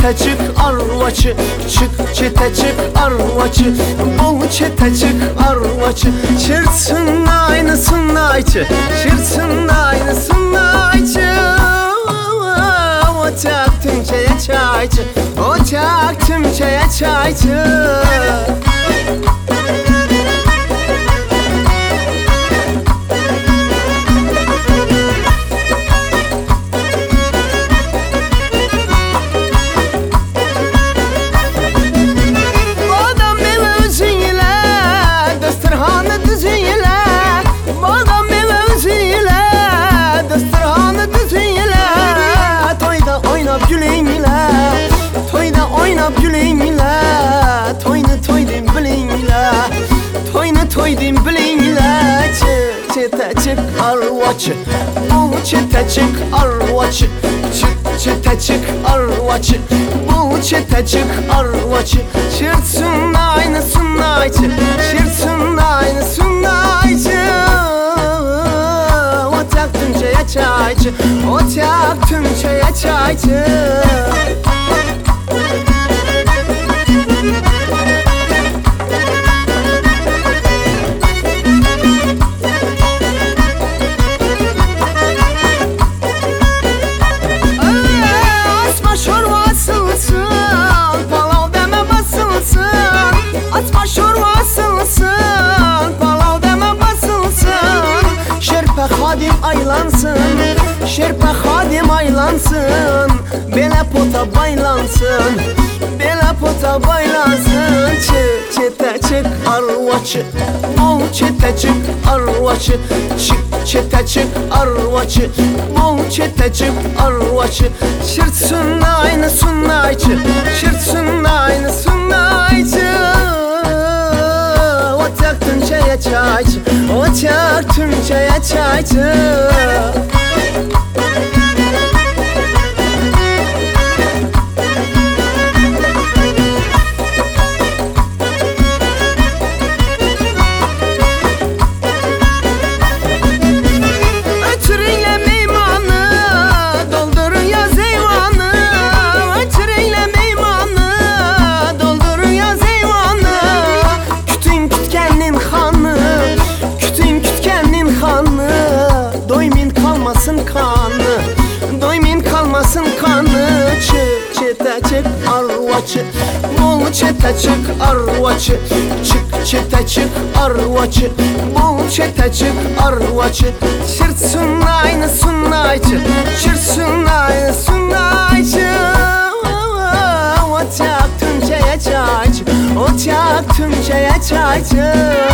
çete çık arvaçı, çık çete çık arvaçı, bol çete çık arvaçı. Çırtsın aynısın ayçı, çırtsın aynısın ayçı. Ocak tümçeye çayçı, ocak tümçeye çayçı. Toydum bilingler, çete çık arvaçı, bul çete çık arvaçı, çık çete çık arvaçı, bul çete çık arvaçı. Çırtsın aynısın ayçı, çırtsın aynısın ayçı. Ocak tümçeye çayçı, ocak tümçeye çayçı. Hadim aylansın, şerpe hadim aylansın, bele pota baylansın, bele pota baylansın. Çete çık arvaçı, bol çete çık arvaçı, çık çete çık arvaçı, bol çete çık arvaçı. Çırtsın aynısın ayçı, çırtsın aynısın ayçı. Ocak tümçeye çayçı, ocak tümçeye çayçı. Ötürüyle meymanı, doldurun yaz eyvanı. Ötürüyle meymanı, doldurun yaz eyvanı. Kütün kütkenin hanı, kütün kütkenin hanı. Doymin kalmasın kanı, doymin kalmasın kanı. Çete çık arvaçı, bol çete çık arvaçı, çık çete çık arvaçı, bol çete çık arvaçı. Çırtsın aynısın ayçı, çırtsın aynısın ayçı. Ocak tümçeye çayçı, ocak tümçeye çayçı.